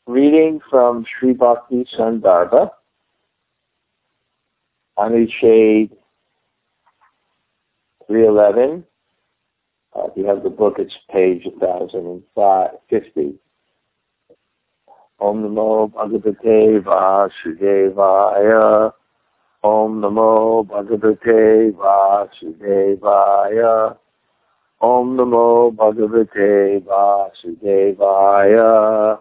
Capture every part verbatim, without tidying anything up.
Reading from Sri Bhakti Sandarbha, Anuchhed three eleven. Uh, if you have the book, it's page one thousand fifty. Om Namo Bhagavate Vasudevaya. Om Namo Bhagavate Vasudevaya. Om Namo Bhagavate Vasudevaya.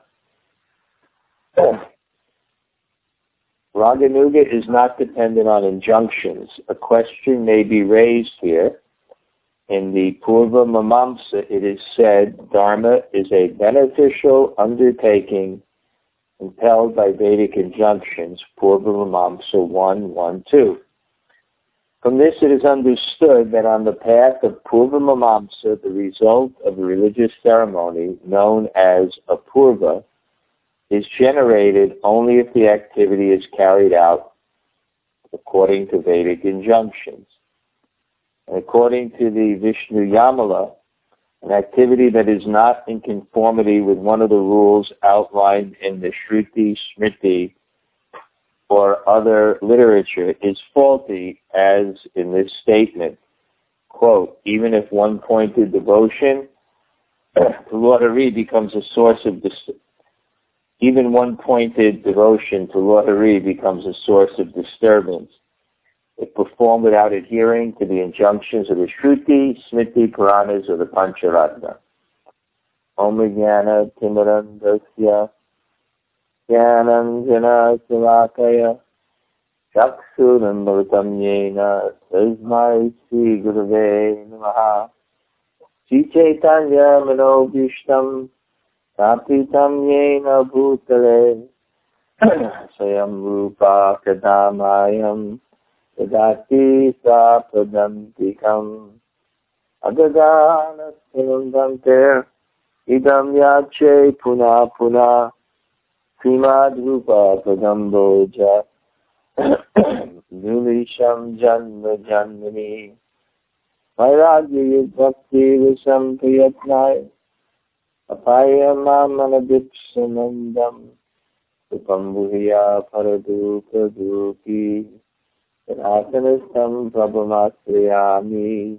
Raganuga is not dependent on injunctions. A question may be raised here. In the Purva Mamamsa, it is said, Dharma is a beneficial undertaking impelled by Vedic injunctions, Purva Mamamsa one, one, two. From this it is understood that on the path of Purva Mamamsa, the result of a religious ceremony known as a Purva is generated only if the activity is carried out according to Vedic injunctions. And according to the Vishnu Yamala, an activity that is not in conformity with one of the rules outlined in the Shruti, Smriti, or other literature is faulty, as in this statement, quote, even if one-pointed devotion to Lord Hari becomes a source of dis- even one-pointed devotion to Lord Hari becomes a source of disturbance if performed without adhering to the injunctions of the Shruti, Smriti, Puranas, or the Pancharatna. Om Jnana Timarandasya Jnanam Jana Salakaya Chaksurandamritam Yena Tasmai Sri Gurave Namaha Sri Chaitanya Manobhishtam Tapitam Yena Bhutale Sayam Rupa Kadamayam Yadati Sapadantikam Agadana Sinundante Idam Yache Puna Puna Srimad Rupa Kadamboja Nulisham Janma Janmani Vairagya Bhakti Visham Priyatnai Apaya Mamanadipsanandam Upambuhiya Paradu Praduki Sanatanistam Prabhamastriyami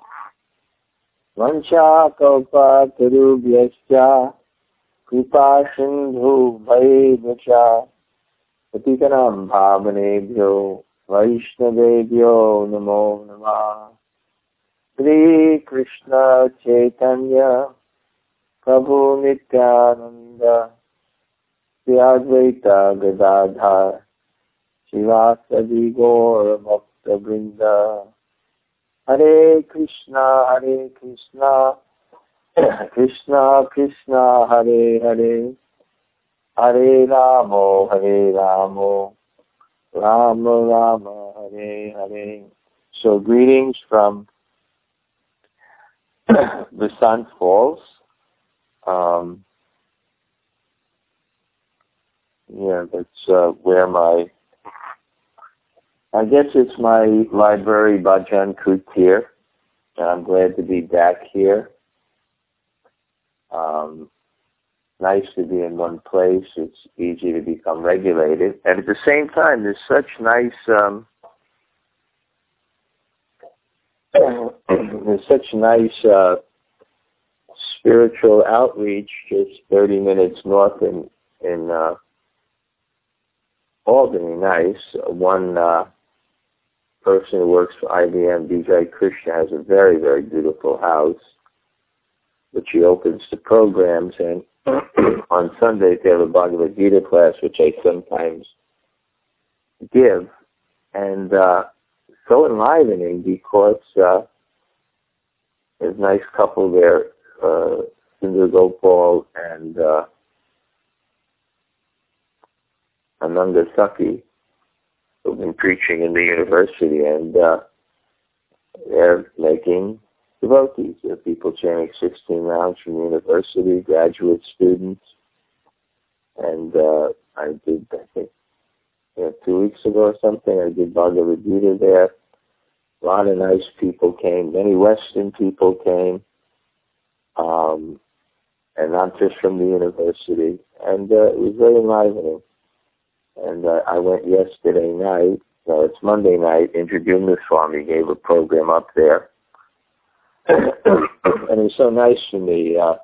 Vancha Kalpa Tarubhyascha Kripa Sindhu Vaibhacha Patikanam Bhavanebhyo Vaishnavebhyo Namo Namah Sri Krishna Chaitanya Prabhu Nityananda Sri Advaita Gadadhar Shivasadi Gaura Bhakta Vrinda Hare Krishna Hare Krishna Krishna Krishna Hare Hare Hare Ramo Hare Ramo Rama Rama Hare Hare. So greetings from Vasant Falls. Um, yeah, that's uh, where my I guess it's my library, Bhajan Kutir, and I'm glad to be back here. Um, nice to be in one place. It's easy to become regulated. And at the same time, there's such nice, um, there's such nice uh, spiritual outreach just thirty minutes north in, in uh, Albany. Nice. One uh, person who works for I B M, Vijay Krishna, has a very, very beautiful house, which he opens to programs. And on Sundays, they have a Bhagavad Gita class, which I sometimes give. And uh, so enlivening because uh, there's a nice couple there, uh, Sundar Gopal and uh, Ananda Saki, who've been preaching in the university, and uh, they're making devotees. There are people chanting sixteen rounds from the university, graduate students, and uh, I did, I think, you know, two weeks ago or something, I did Bhagavad Gita there. A lot of nice people came. Many Western people came. Um, and not just from the university. And uh, it was very enlivening. And uh, I went yesterday night, no, it's Monday night, Indradyumna Swami gave a program up there. And it was so nice for me uh,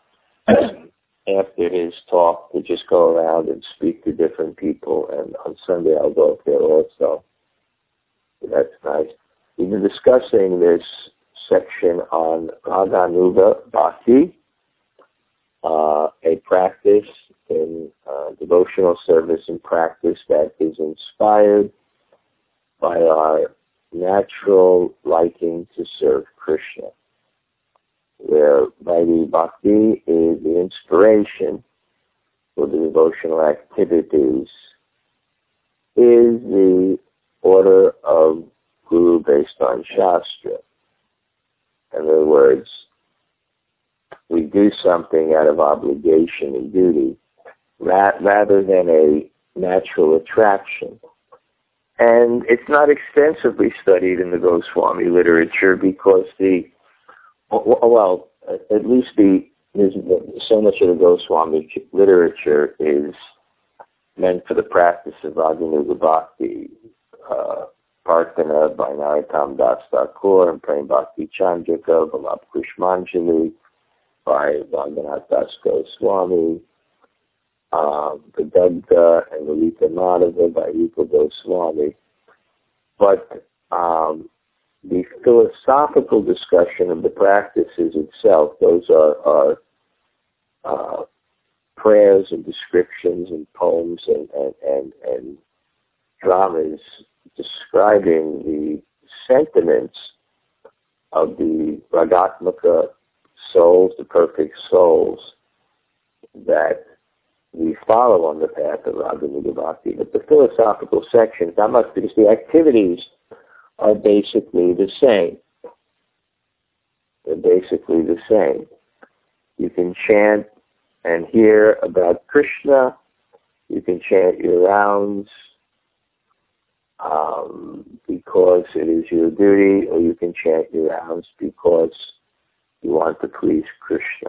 after his talk to just go around and speak to different people. And on Sunday I'll go up there also. So that's nice. We've been discussing this section on Raganuga Bhakti, uh, a practice in uh, devotional service and practice that is inspired by our natural liking to serve Krishna, where Vaidhi Bhakti is the inspiration for the devotional activities, is the order of Guru based on Shastra. In other words, we do something out of obligation and duty ra- rather than a natural attraction. And it's not extensively studied in the Goswami literature because the, well, at least the, there's so much of the Goswami literature is meant for the practice of Raganuga Bhakti, uh, Prarthana by Narottam Das Thakur and Prem Bhakti Chandrika, Vallabh Kusumanjali by Raghunath Das Goswami, um, Gadagda and Lalita Madhava by Rupa Goswami. But um, the philosophical discussion of the practices itself, those are, are uh, prayers and descriptions and poems and, and, and, and dramas describing the sentiments of the Ragatmaka souls, the perfect souls that we follow on the path of Raganuga Bhakti. But the philosophical sections, not much, because the activities are basically the same. They're basically the same. You can chant and hear about Krishna. You can chant your rounds um, because it is your duty, or you can chant your rounds because you want to please Krishna.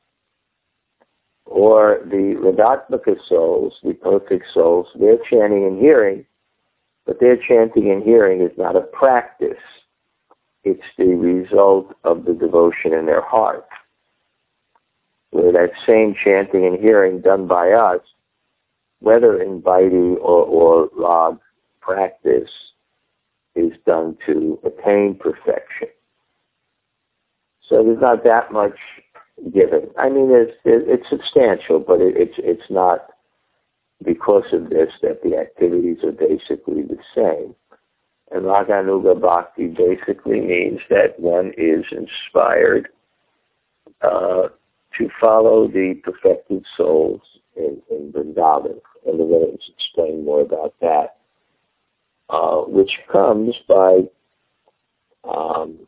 Or the Ragatmaka souls, the perfect souls, they're chanting and hearing, but their chanting and hearing is not a practice. It's the result of the devotion in their heart. Where that same chanting and hearing done by us, whether in Vaidhi or, or Rag practice, is done to attain perfection. So there's not that much given. I mean, it's, it's substantial, but it, it's it's not because of this that the activities are basically the same. And Raganuga Bhakti basically means that one is inspired uh, to follow the perfected souls in, in Vrindavan. And we're going to explain more about that, uh, which comes by um,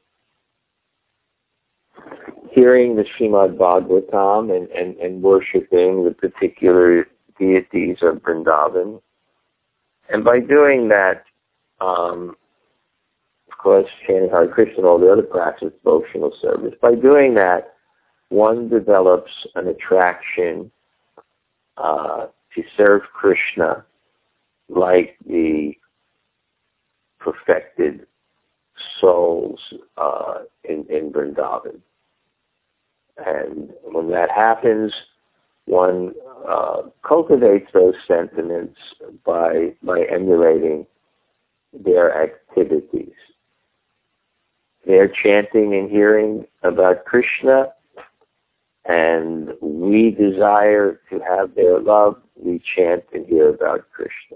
hearing the Srimad Bhagavatam and, and, and worshiping the particular deities of Vrindavan. And by doing that, um, of course, chanting Hare Krishna and all the other practices of devotional service, by doing that, one develops an attraction uh, to serve Krishna like the perfected souls uh, in, in Vrindavan. And when that happens, one uh, cultivates those sentiments by by emulating their activities. They're chanting and hearing about Krishna, and we desire to have their love. We chant and hear about Krishna.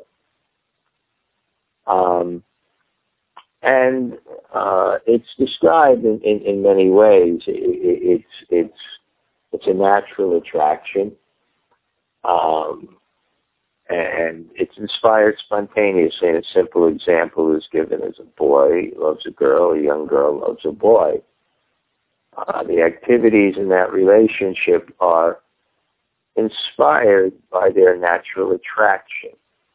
Um, and uh, it's described in, in, in many ways. It, it, it's it's it's a natural attraction, um, and it's inspired spontaneously. And a simple example is given as a boy loves a girl, a young girl loves a boy. Uh, the activities in that relationship are inspired by their natural attraction.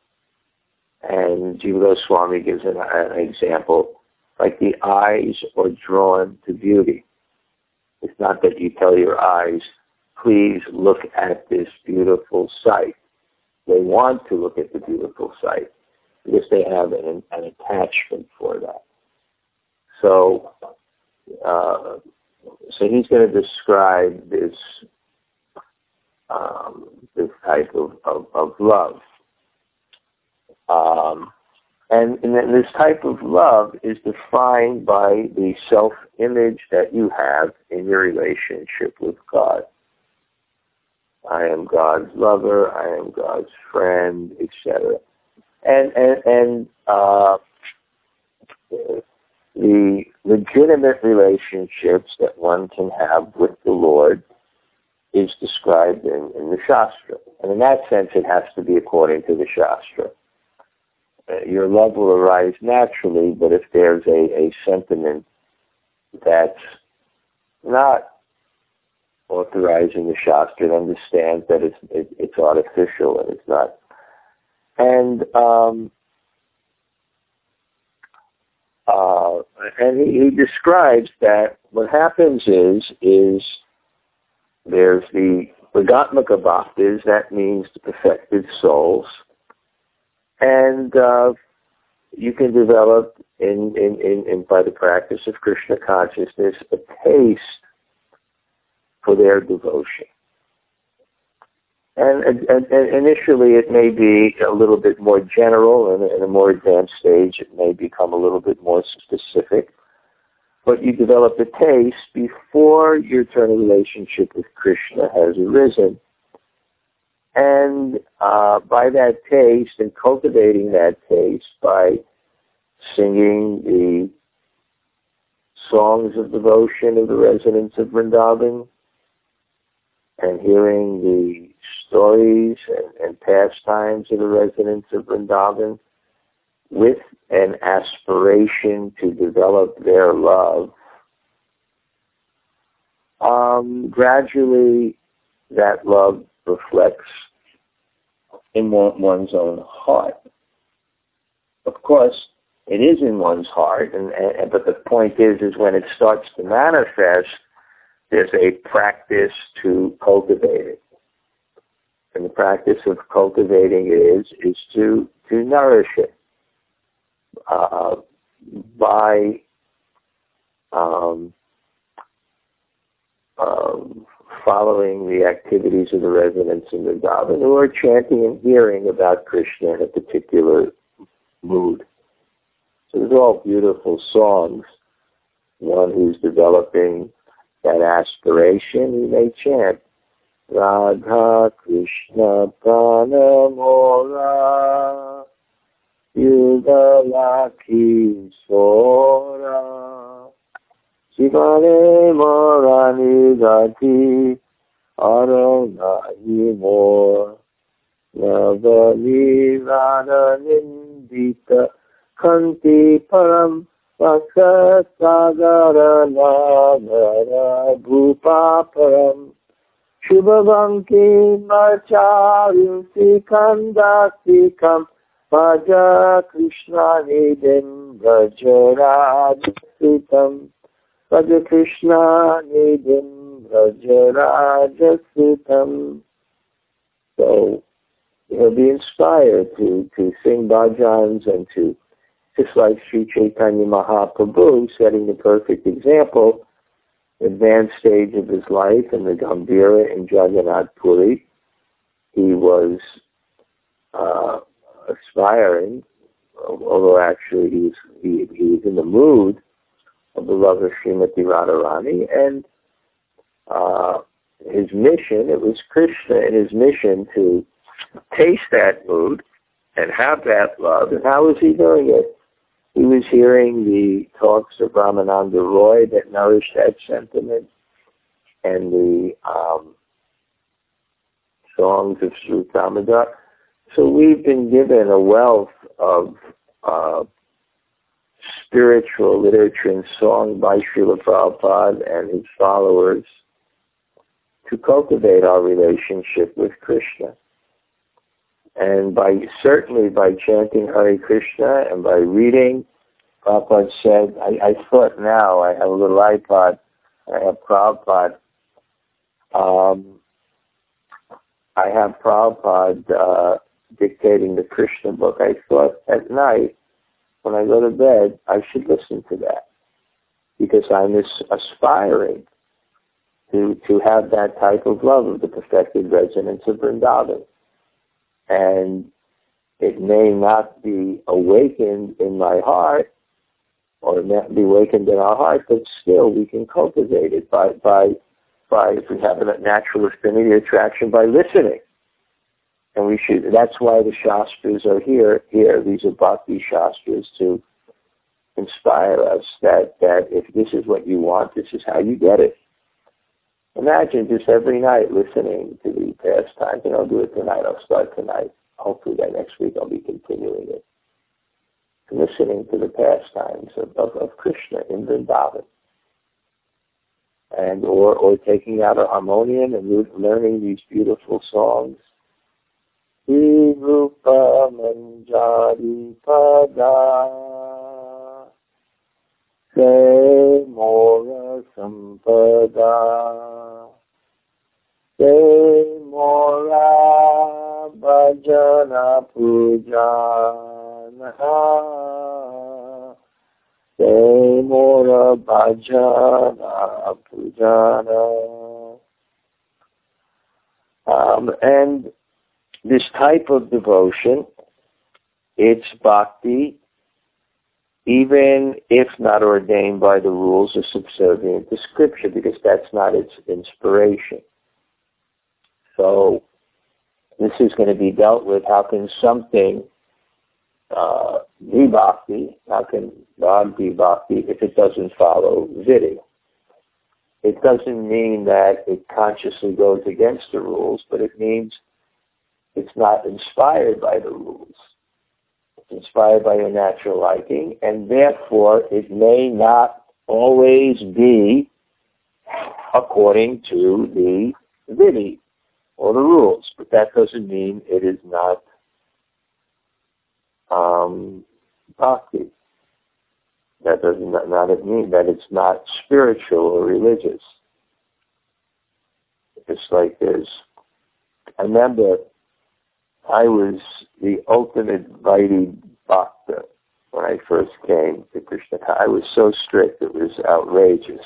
And Jiva Goswami gives an, an example, like the eyes are drawn to beauty. It's not that you tell your eyes, please look at this beautiful sight. They want to look at the beautiful sight because they have an, an attachment for that. So, uh, so he's going to describe this um, this type of, of, of love. Um, and, and then this type of love is defined by the self-image that you have in your relationship with God. I am God's lover, I am God's friend, et cetera. And, and, and uh, the legitimate relationships that one can have with the Lord is described in, in the Shastra. And in that sense, it has to be according to the Shastra. Uh, your love will arise naturally, but if there's a, a sentiment that's not authorizing the Shastra, it understands that it's, it, it's artificial and it's not. And um, uh, and he, he describes that what happens is is there's the Ragatmaka Bhaktas, that means the perfected souls, and uh, you can develop in, in, in, in by the practice of Krishna consciousness a taste for their devotion. And, and, and initially it may be a little bit more general, and in a more advanced stage it may become a little bit more specific. But you develop a taste before your eternal relationship with Krishna has arisen. And uh, by that taste and cultivating that taste by singing the songs of devotion of the residents of Vrindavan and hearing the stories and, and pastimes of the residents of Vrindavan with an aspiration to develop their love, um, gradually that love reflects in one's own heart. Of course, it is in one's heart, and, and but the point is, is when it starts to manifest, there's a practice to cultivate it. And the practice of cultivating it is, is to, to nourish it. Uh, by um, um, following the activities of the residents in Vrindavan who are chanting and hearing about Krishna in a particular mood. So these are all beautiful songs. One who's developing that aspiration, he may chant Radha Krishna Prana Mora Yugalaki Sora Shivane Morani Gati Aronahi Mor Navali Radha Nindita Kanti Param Vasasagara Nagara Bhupa Param Shubhavanki Macharu Sikanda Sikam Bhaja Krishna Nidam Vrajaraja-sutam Bhaja Krishna Nidam Vrajaraja-sutam. So you'll be inspired to, to sing bhajans and to, just like Sri Chaitanya Mahaprabhu, setting the perfect example, advanced stage of his life in the Gambhira in Jagannath Puri, he was uh, aspiring, although actually he was, he, he was in the mood of the love of Srimati Radharani, and uh, his mission, it was Krishna and his mission to taste that mood and have that love. And how was he doing it? He was hearing the talks of Ramananda Roy that nourished that sentiment, and the um, songs of Sri Damodar. So we've been given a wealth of uh, spiritual literature and song by Srila Prabhupada and his followers to cultivate our relationship with Krishna. And by certainly by chanting Hare Krishna and by reading, Prabhupada said, I, I thought now, I have a little iPod, I have Prabhupada. Um, I have Prabhupada uh, dictating the Krishna book, I thought at night, when I go to bed, I should listen to that. Because I'm as- aspiring to, to have that type of love of the perfected resonance of Vrindavan. And it may not be awakened in my heart, or not be awakened in our heart, but still we can cultivate it by, by, by if we have a natural affinity attraction, by listening. And we should, that's why the Shastras are here, here, these are Bhakti Shastras, to inspire us that, that if this is what you want, this is how you get it. Imagine just every night listening to the pastimes, and I'll do it tonight, I'll start tonight. Hopefully by next week I'll be continuing it. Listening to the pastimes of, of, of Krishna in Vrindavan. And or, or taking out a harmonium and learning these beautiful songs. Rupa Manjari Pada Se Mora Sampada Se Mora Bhajana Pujana Se Mora Bhajana Pujana. Um, and this type of devotion, it's bhakti, even if not ordained by the rules or subservient to Scripture, because that's not its inspiration. So this is going to be dealt with. How can something uh, be bhakti? How can God be bhakti if it doesn't follow vidya? It doesn't mean that it consciously goes against the rules, but it means it's not inspired by the rules. It's inspired by your natural liking, and therefore it may not always be according to the vidya or the rules, but that doesn't mean it is not um, bhakti. That does not, not mean that it's not spiritual or religious. It's like there's, I remember I was the ultimate Vaidhi Bhakta when I first came to Krishna. I was so strict, it was outrageous.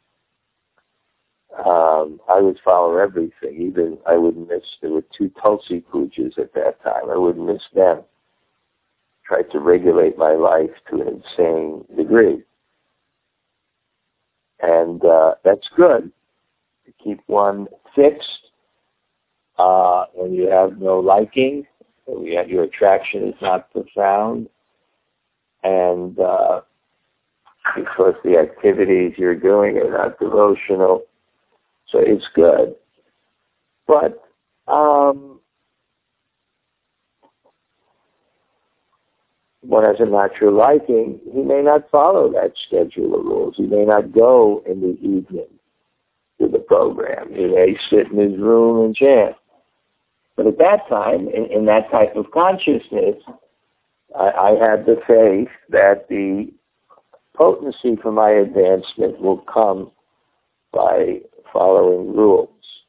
Um, I would follow everything. Even I would miss, there were two Tulsi pujas at that time. I would miss them. Tried to regulate my life to an insane degree. And uh, that's good to keep one fixed. Uh, when you have no liking, when you have, your attraction is not profound, and uh, because the activities you're doing are not devotional, so it's good. But um, one has a natural liking, he may not follow that schedule of rules. He may not go in the evening to the program. He may sit in his room and chant. But at that time, in, in that type of consciousness, I, I had the faith that the potency for my advancement will come by following rules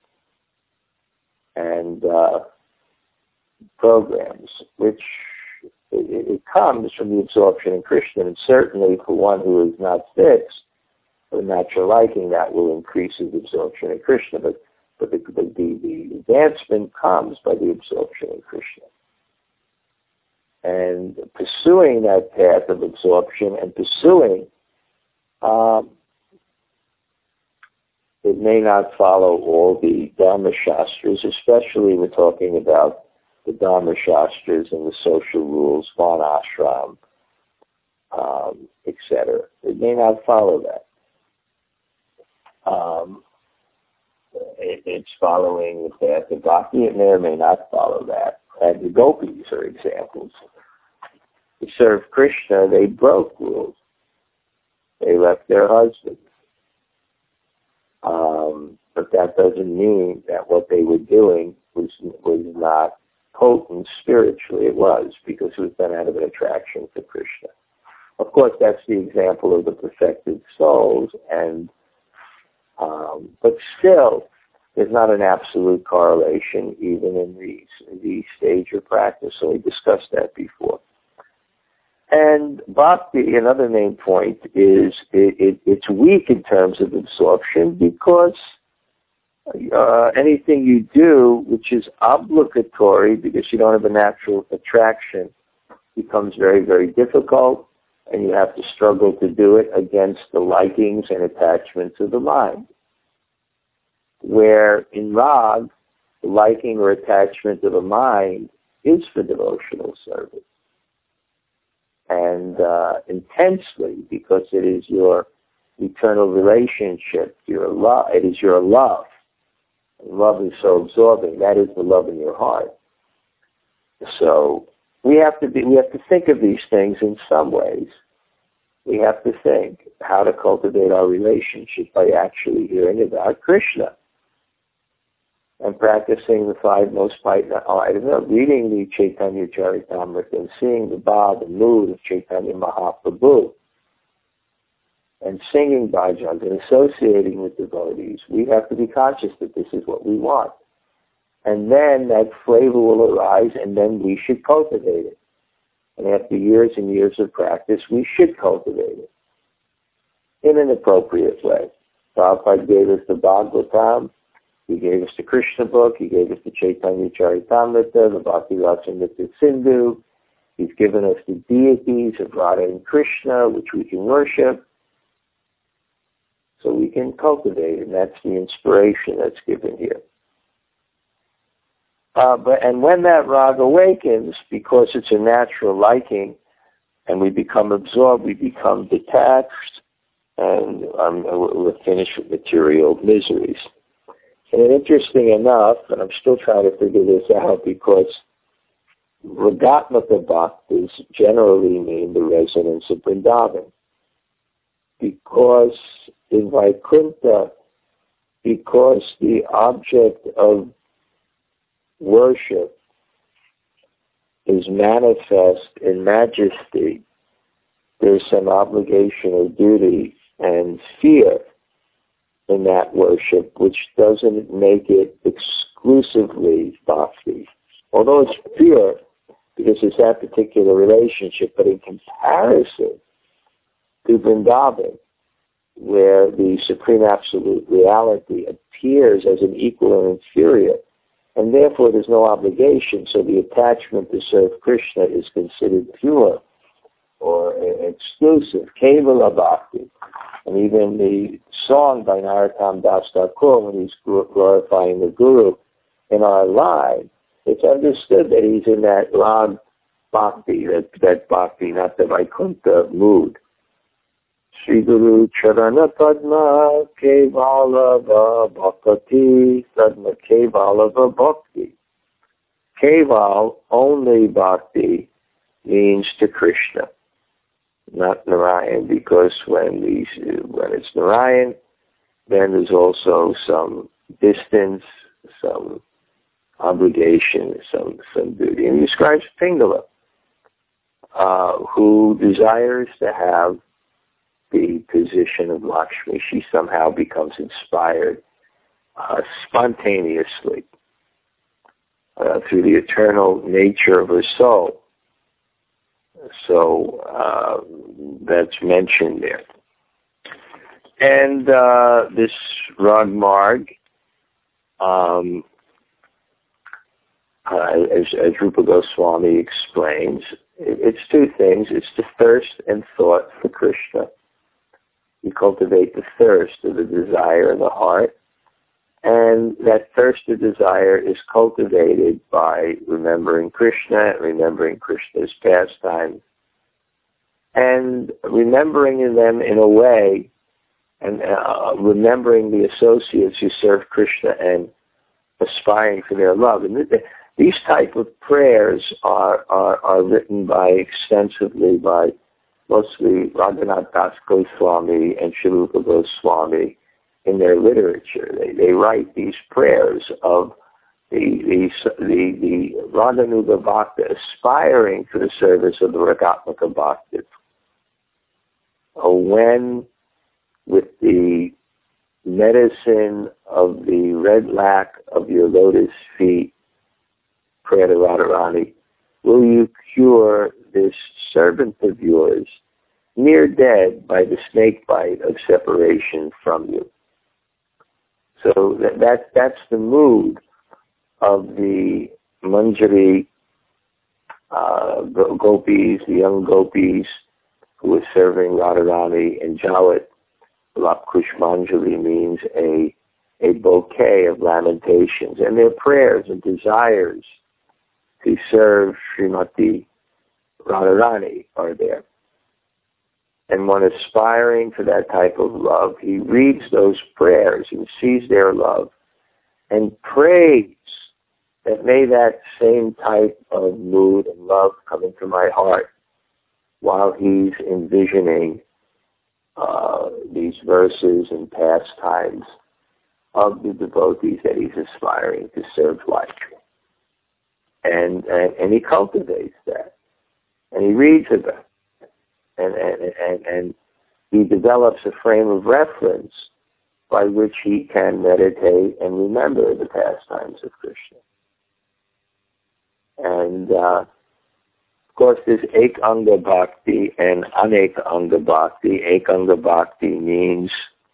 and uh, programs, which it, it comes from the absorption in Krishna, and certainly for one who is not fixed, for natural liking, that will increase his absorption in Krishna. But But the, the, the advancement comes by the absorption in Krishna. And pursuing that path of absorption and pursuing, um, it may not follow all the Dharma Shastras, especially we're talking about the Dharma Shastras and the social rules, Varna Ashram, um, et cetera. It may not follow that. Um, It, it's following the path of bhakti. It may or may not follow that. And the gopis are examples. To serve Krishna, they broke rules. They left their husbands. Um, but that doesn't mean that what they were doing was was not potent spiritually. It was, because it was done out of an attraction to Krishna. Of course, that's the example of the perfected souls, and um, but still, there's not an absolute correlation even in the, the stage of practice. So we discussed that before. And bhakti, another main point, is it, it, it's weak in terms of absorption because uh, anything you do which is obligatory because you don't have a natural attraction becomes very, very difficult, and you have to struggle to do it against the likings and attachments of the mind. Where in Rag, the liking or attachment of the mind is for devotional service. And uh, intensely, because it is your eternal relationship, your love, it is your love. And love is so absorbing. That is the love in your heart. So we have to be, we have to think of these things in some ways. We have to think how to cultivate our relationship by actually hearing about Krishna and practicing the five most vital items, reading the Chaitanya Charitamrita and seeing the bhav, the mood of Chaitanya Mahaprabhu, and singing bhajans and associating with devotees. We have to be conscious that this is what we want. And then that flavor will arise, and then we should cultivate it. And after years and years of practice, we should cultivate it in an appropriate way. Prabhupada gave us the Bhagavatam, he gave us the Krishna book, he gave us the Chaitanya Charitamrita, the Bhakti Rasamrita Sindhu. He's given us the deities of Radha and Krishna, which we can worship. So we can cultivate, and that's the inspiration that's given here. Uh, but and when that rag awakens, because it's a natural liking, and we become absorbed, we become detached, and um, we're finished with material miseries. And interesting enough, and I'm still trying to figure this out, because Ragatmaka Bhaktas generally mean the residents of Vrindavan. Because in Vaikuntha, because the object of worship is manifest in majesty, there's some obligation or duty and fear in that worship, which doesn't make it exclusively bhakti. Although it's pure, because it's that particular relationship, but in comparison to Vrindavan, where the Supreme Absolute Reality appears as an equal or inferior, and therefore there's no obligation, so the attachment to serve Krishna is considered pure or exclusive, Kevala Bhakti. And even the song by Narottam Das Thakur, when he's glorifying the Guru in our lives, it's understood that he's in that Rag Bhakti, that, that Bhakti, not the Vaikuntha mood. Sri Guru Charana Padma Kevalava Bhakti Sadma Kevalava Bhakti. Keval, only Bhakti, means to Krishna, not Narayan, because when these when it's Narayan, then there's also some distance, some obligation, some some duty. And he describes Pingala, uh, who desires to have the position of Lakshmi. She somehow becomes inspired uh, spontaneously uh, through the eternal nature of her soul. So uh, that's mentioned there. And uh, this Rag Marg, um, uh, as, as Rupa Goswami explains, it, it's two things. It's the thirst and thought for Krishna. You cultivate the thirst or the desire in the heart, and that thirst or desire is cultivated by remembering Krishna, remembering Krishna's pastimes, and remembering them in a way, and uh, remembering the associates who serve Krishna and aspiring for their love. And th- these type of prayers are, are, are written by extensively by mostly Raghunath Das Goswami and Sri Rupa Goswami in their literature. They, they write these prayers of the the the, the Raganuga Bhakta aspiring to the service of the Ragatmaka Bhakta. When, with the medicine of the red lac of your lotus feet, prayer to Radharani, will you cure this servant of yours, near dead by the snake bite of separation from you. So that, that that's the mood of the Manjari uh, gopis, the young gopis who were serving Radharani in Jawat. Lap Kushmanjali means a, a bouquet of lamentations, and their prayers and desires to serve Srimati Radharani are there. And one aspiring for that type of love, he reads those prayers and sees their love and prays that may that same type of mood and love come into my heart while he's envisioning uh, these verses and pastimes of the devotees that he's aspiring to serve like. And, and, and he cultivates that. And he reads about it. And, and, and, and he develops a frame of reference by which he can meditate and remember the pastimes of Krishna. And, uh, of course, there's Ek Anga Bhakti and Anek Anga Bhakti. Ek Anga Bhakti means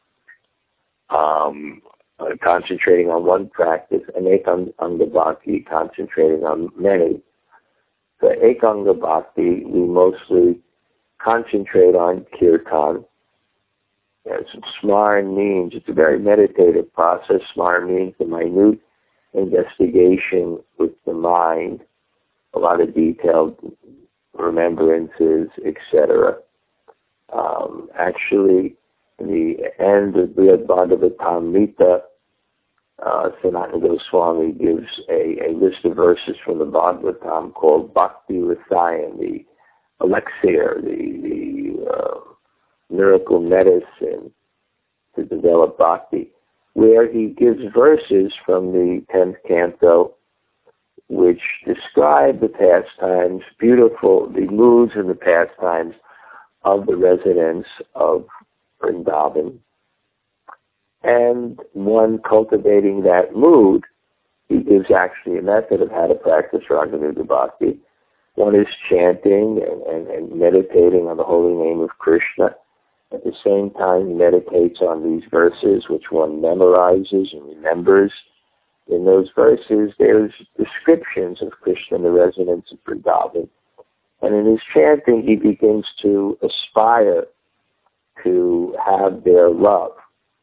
um, uh, concentrating on one practice, and Ek Anga Bhakti concentrating on many. So Ek Anga Bhakti, we mostly concentrate on kirtan. As Smaran means, it's a very meditative process. Smaran means the minute investigation with the mind, a lot of detailed remembrances, et cetera. Um, actually, in the end of Brihad Bhagavatamrita, uh, Sanatana Goswami gives a, a list of verses from the Bhagavatam called Bhakti Rasayan, the elixir, the, the uh, miracle medicine to develop bhakti, where he gives verses from the tenth canto which describe the pastimes, beautiful, the moods and the pastimes of the residents of Vrindavan. And one cultivating that mood, he gives actually a method of how to practice Raganuga Bhakti. One is chanting and, and, and meditating on the holy name of Krishna. At the same time, he meditates on these verses, which one memorizes and remembers. In those verses, there's descriptions of Krishna and the residents of Vrindavan. And in his chanting, he begins to aspire to have their love.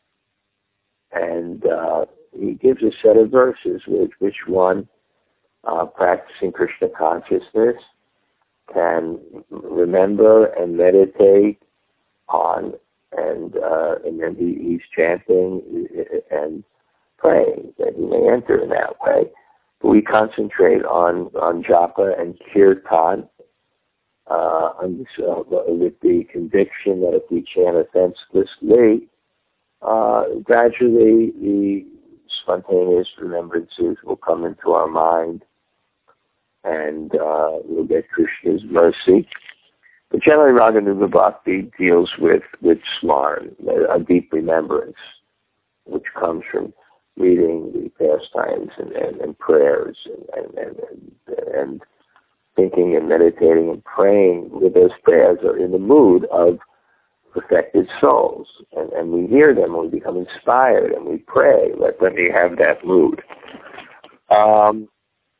And uh, he gives a set of verses with which one, uh, practicing Krishna consciousness, can remember and meditate on, and uh, and then he, he's chanting and praying that he may enter in that way. But we concentrate on, on japa and kirtan uh, on this, uh, with the conviction that if we chant offenselessly, uh, gradually the spontaneous remembrances will come into our mind, and uh, we'll get Krishna's mercy. But generally, Raganuga Bhakti deals with, with smaran, a deep remembrance, which comes from reading the pastimes and, and, and prayers and, and, and, and thinking and meditating and praying with those prayers are in the mood of perfected souls. And, and we hear them and we become inspired and we pray. Let, let me have that mood. Um,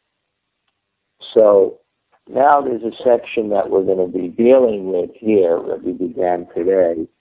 so now there's a section that we're going to be dealing with here that we began today,